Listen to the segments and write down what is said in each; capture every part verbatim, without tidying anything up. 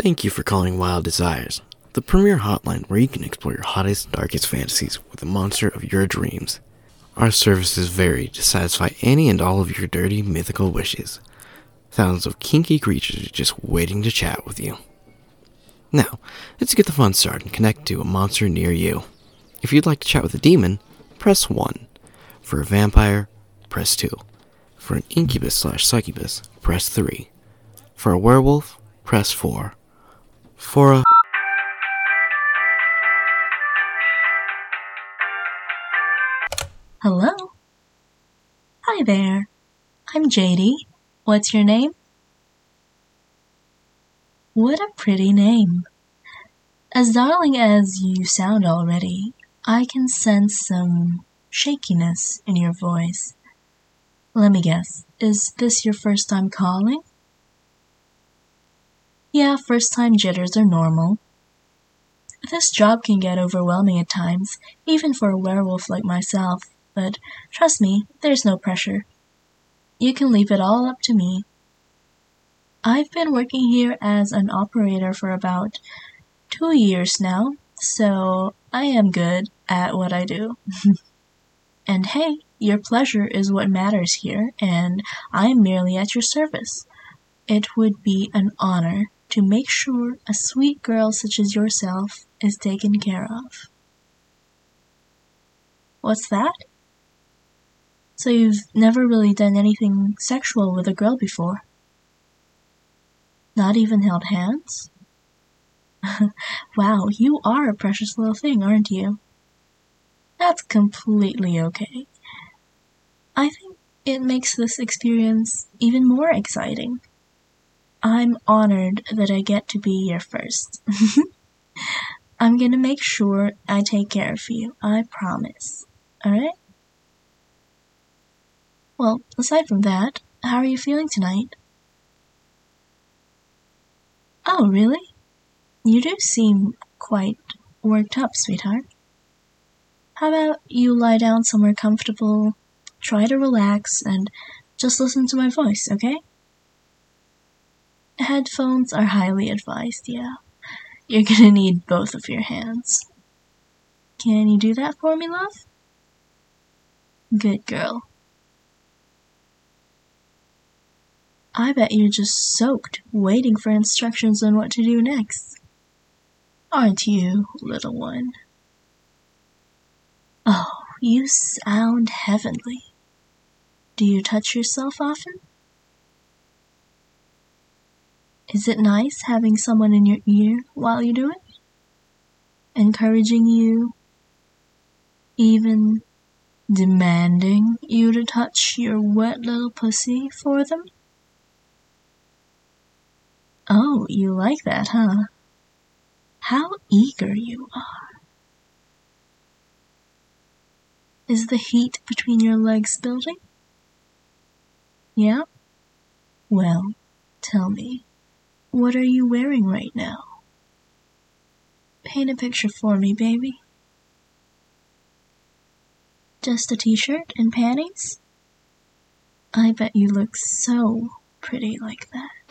Thank you for calling Wild Desires, the premier hotline where you can explore your hottest and darkest fantasies with the monster of your dreams. Our services vary to satisfy any and all of your dirty, mythical wishes. Thousands of kinky creatures are just waiting to chat with you. Now, let's get the fun started and connect to a monster near you. If you'd like to chat with a demon, press one. For a vampire, press two. For an incubus slash succubus, press three. For a werewolf, press four. For a... Hello? Hi there. I'm J D. What's your name? What a pretty name. As darling as you sound already, I can sense some shakiness in your voice. Let me guess, is this your first time calling? Yeah, first time jitters are normal. This job can get overwhelming at times, even for a werewolf like myself, but trust me, there's no pressure. You can leave it all up to me. I've been working here as an operator for about two years now, so I am good at what I do. And hey, your pleasure is what matters here, and I am merely at your service. It would be an honor to make sure a sweet girl such as yourself is taken care of. What's that? So you've never really done anything sexual with a girl before? Not even held hands? Wow, you are a precious little thing, aren't you? That's completely okay. I think it makes this experience even more exciting. I'm honored that I get to be your first. I'm gonna make sure I take care of you, I promise. Alright? Well, aside from that, how are you feeling tonight? Oh, really? You do seem quite worked up, sweetheart. How about you lie down somewhere comfortable, try to relax, and just listen to my voice, okay? Headphones are highly advised, yeah. You're gonna need both of your hands. Can you do that for me, love? Good girl. I bet you're just soaked, waiting for instructions on what to do next. Aren't you, little one? Oh, you sound heavenly. Do you touch yourself often? Is it nice having someone in your ear while you do it? Encouraging you? Even demanding you to touch your wet little pussy for them? Oh, you like that, huh? How eager you are. Is the heat between your legs building? Yeah? Well, tell me, what are you wearing right now? Paint a picture for me, baby. Just a t-shirt and panties? I bet you look so pretty like that.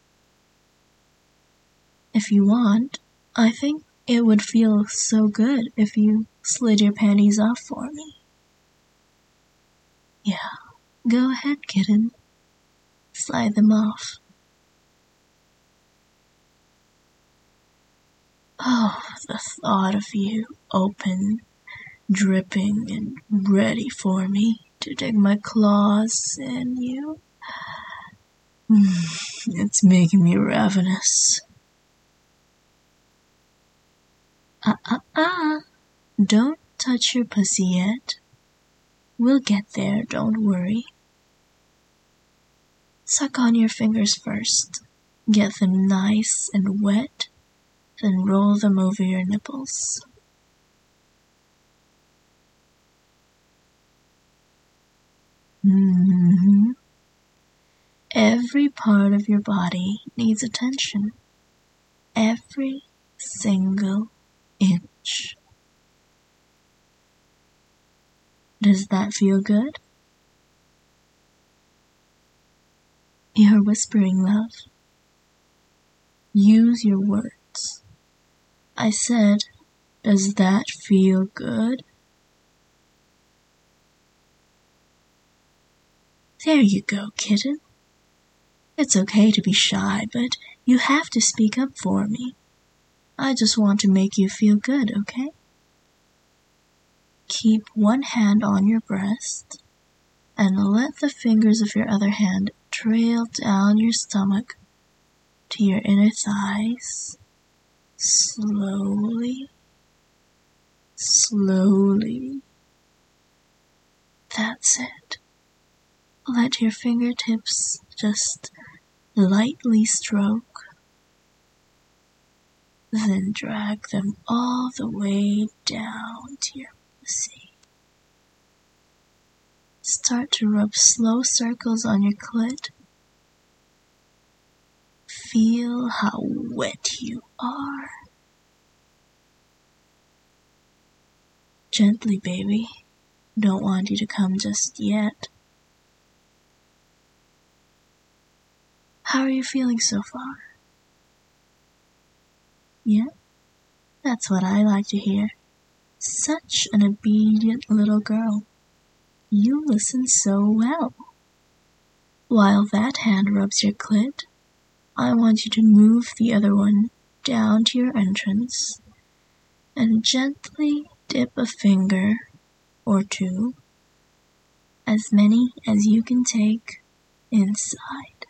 If you want, I think it would feel so good if you slid your panties off for me. Yeah, go ahead, kitten. Slide them off. Oh, the thought of you open, dripping, and ready for me to dig my claws in you. It's making me ravenous. Uh-uh-uh. Don't touch your pussy yet. We'll get there, don't worry. Suck on your fingers first. Get them nice and wet, then roll them over your nipples. Mm-hmm. Every part of your body needs attention. Every single inch. Does that feel good? You're whispering, love. Use your words. I said, does that feel good? There you go, kitten. It's okay to be shy, but you have to speak up for me. I just want to make you feel good, okay? Keep one hand on your breast and let the fingers of your other hand trail down your stomach to your inner thighs. Slowly, slowly. That's it. Let your fingertips just lightly stroke, then drag them all the way down to your pussy. Start to rub slow circles on your clit. Feel how wet you are. Gently, baby. Don't want you to come just yet. How are you feeling so far? Yeah? That's what I like to hear. Such an obedient little girl. You listen so well. While that hand rubs your clit, I want you to move the other one down to your entrance and gently dip a finger or two, as many as you can take, inside.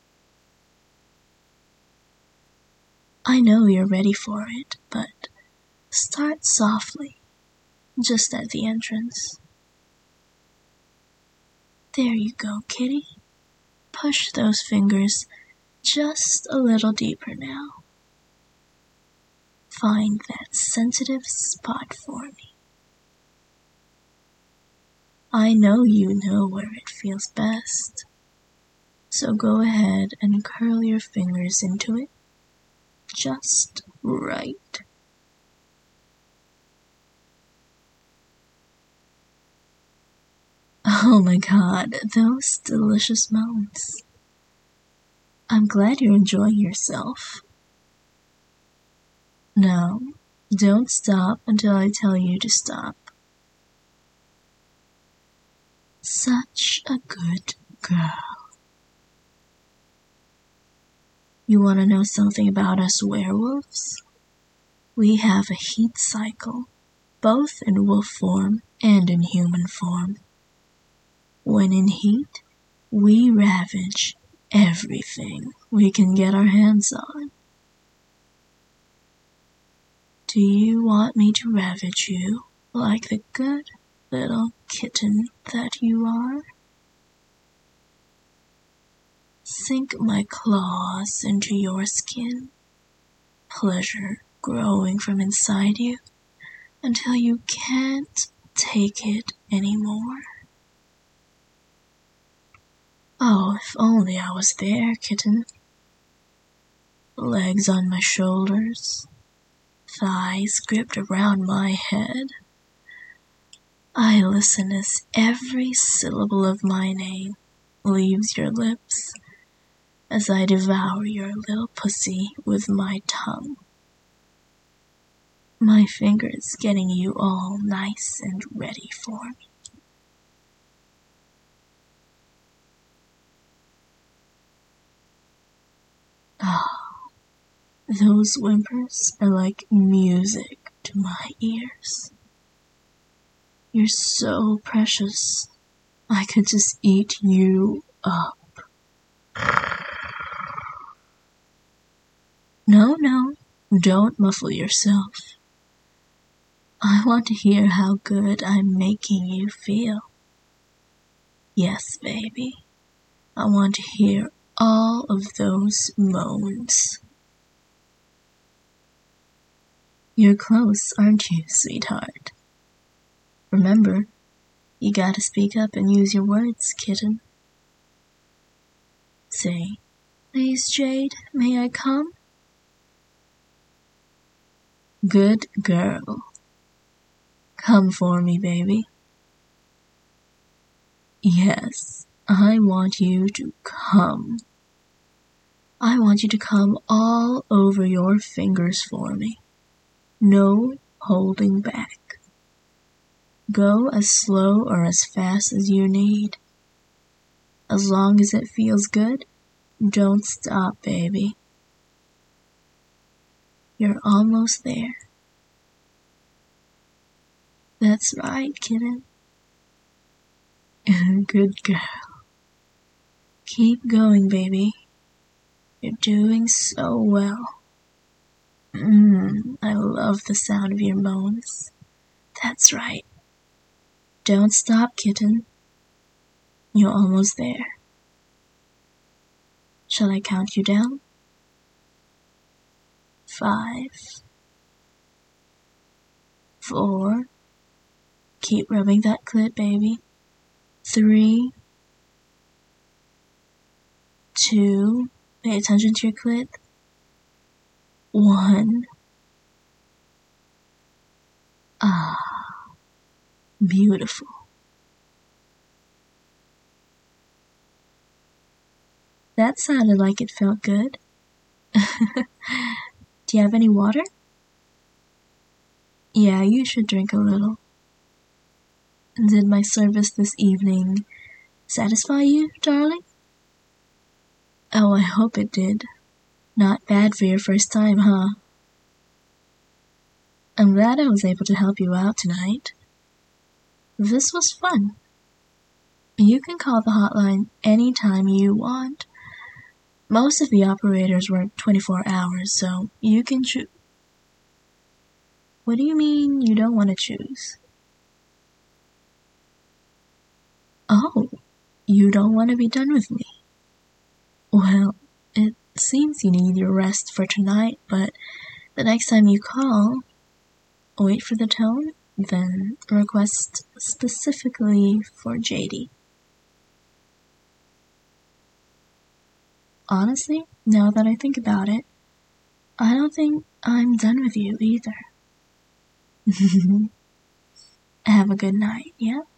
I know you're ready for it, but start softly, just at the entrance. There you go, kitty. Push those fingers just a little deeper now. Find that sensitive spot for me. I know you know where it feels best, so go ahead and curl your fingers into it just right. Oh my God, those delicious moans. I'm glad you're enjoying yourself. Now, don't stop until I tell you to stop. Such a good girl. You want to know something about us werewolves? We have a heat cycle, both in wolf form and in human form. When in heat, we ravage everything we can get our hands on. Do you want me to ravage you like the good little kitten that you are? Sink my claws into your skin, pleasure growing from inside you until you can't take it anymore. Oh, if only I was there, kitten. Legs on my shoulders, thighs gripped around my head. I listen as every syllable of my name leaves your lips as I devour your little pussy with my tongue. My fingers getting you all nice and ready for me. Ah, those whimpers are like music to my ears. You're so precious. I could just eat you up. No, no, don't muffle yourself. I want to hear how good I'm making you feel. Yes, baby. I want to hear all of those moans. You're close, aren't you, sweetheart? Remember, you gotta speak up and use your words, kitten. Say, please, Jade, may I come? Good girl. Come for me, baby. Yes, I want you to come. I want you to come all over your fingers for me. No holding back. Go as slow or as fast as you need. As long as it feels good, don't stop, baby. You're almost there. That's right, kitten. Good girl. Keep going, baby. You're doing so well. Mmm, I love the sound of your moans. That's right. Don't stop, kitten. You're almost there. Shall I count you down? Five. Four. Keep rubbing that clit, baby. Three. Two. Pay attention to your clit. One. Ah. Beautiful. That sounded like it felt good. Do you have any water? Yeah, you should drink a little. Did my service this evening satisfy you, darling? Oh, I hope it did. Not bad for your first time, huh? I'm glad I was able to help you out tonight. This was fun. You can call the hotline anytime you want. Most of the operators work twenty-four hours, so you can choose. What do you mean you don't want to choose? Oh, you don't want to be done with me? Well, it seems you need your rest for tonight, but the next time you call, wait for the tone, then request specifically for J D. Honestly, now that I think about it, I don't think I'm done with you either. Have a good night, yeah?